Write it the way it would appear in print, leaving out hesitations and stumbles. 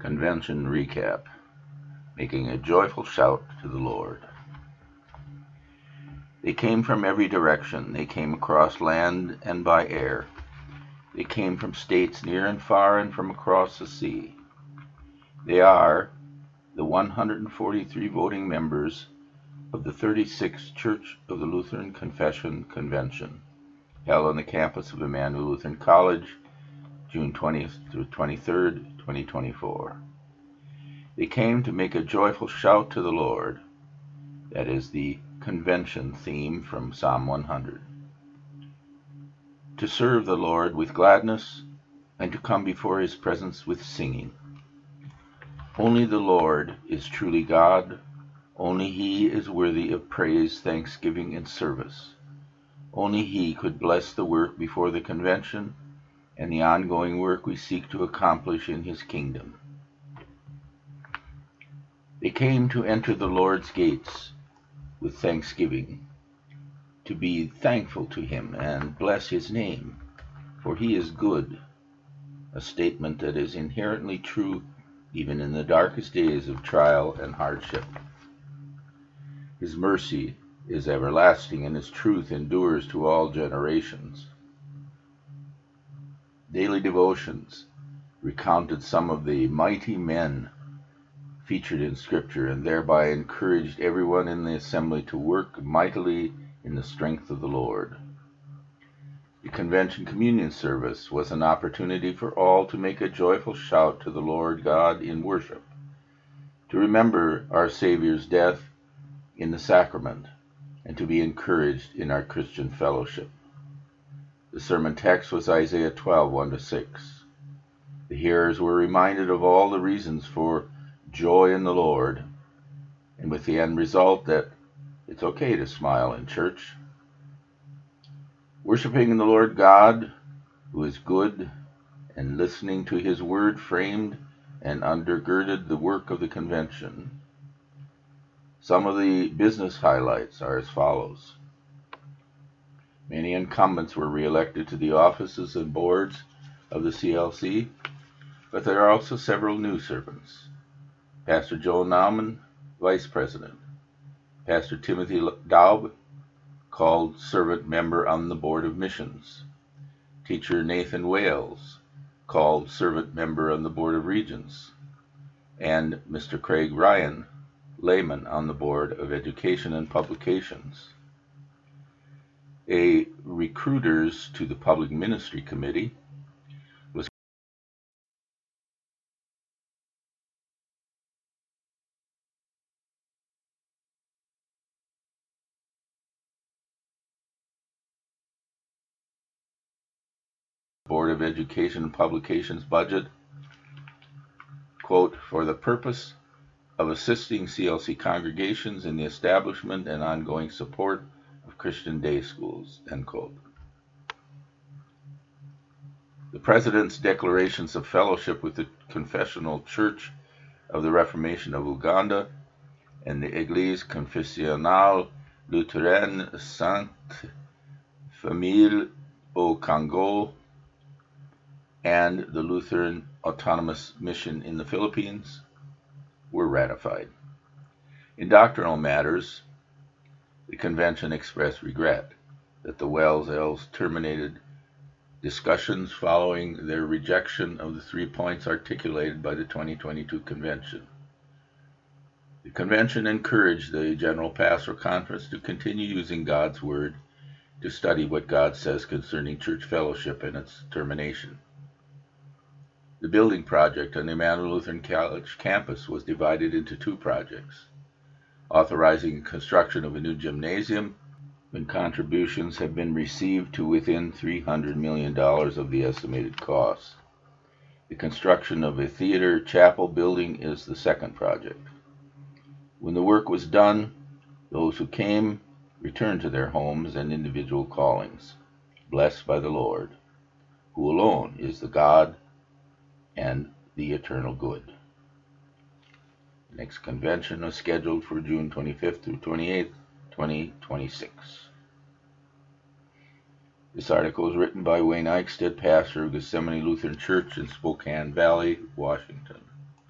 Convention recap. Making a joyful shout to the Lord. They came from every direction. They came across land and by air. They came from states near and far and from across the sea. They are the 143 voting members of the 36th Church of the Lutheran Confession Convention, held on the campus of Emmanuel Lutheran College, June 20th through 23rd, 2024. They came to make a joyful shout to the Lord. That is the convention theme from Psalm 100. To serve the Lord with gladness and to come before his presence with singing. Only the Lord is truly God. Only he is worthy of praise, thanksgiving, and service. Only he could bless the work before the convention and the ongoing work we seek to accomplish in his kingdom. They came to enter the Lord's gates with thanksgiving, to be thankful to him and bless his name, for he is good, a statement that is inherently true even in the darkest days of trial and hardship. His mercy is everlasting and his truth endures to all generations. Daily devotions recounted some of the mighty men featured in Scripture and thereby encouraged everyone in the assembly to work mightily in the strength of the Lord. The convention communion service was an opportunity for all to make a joyful shout to the Lord God in worship, to remember our Savior's death in the sacrament, and to be encouraged in our Christian fellowship. The sermon text was Isaiah 12, 1-6. The hearers were reminded of all the reasons for joy in the Lord, and with the end result that it's okay to smile in church. Worshiping the Lord God, who is good, and listening to his word framed and undergirded the work of the convention. Some of the business highlights are as follows. Many incumbents were re-elected to the offices and boards of the CLC, but there are also several new servants. Pastor Joe Nauman, Vice President. Pastor Timothy Daub, called Servant Member on the Board of Missions. Teacher Nathan Wales, called Servant Member on the Board of Regents. And Mr. Craig Ryan, Layman on the Board of Education and Publications. A Recruiters to the Public Ministry Committee was Board of Education and Publications budget, quote, for the purpose of assisting CLC congregations in the establishment and ongoing support of Christian day schools, end quote. The President's declarations of fellowship with the Confessional Church of the Reformation of Uganda and the Église Confessionnelle Luthérienne Sainte Famille au Congo and the Lutheran Autonomous Mission in the Philippines were ratified. In doctrinal matters, the convention expressed regret that the WELS Elves terminated discussions following their rejection of the 3 points articulated by the 2022 convention. The convention encouraged the General Pastoral Conference to continue using God's Word to study what God says concerning church fellowship and its termination. The building project on the Emmanuel Lutheran College campus was divided into 2 projects, authorizing construction of a new gymnasium when contributions have been received to within $300 million of the estimated costs. The construction of a theater chapel building is the second project. When the work was done, those who came returned to their homes and individual callings, blessed by the Lord, who alone is the God and the eternal good. The next convention is scheduled for June 25th through 28th, 2026. This article is written by Wayne Eichstedt, pastor of Gethsemane Lutheran Church in Spokane Valley, Washington.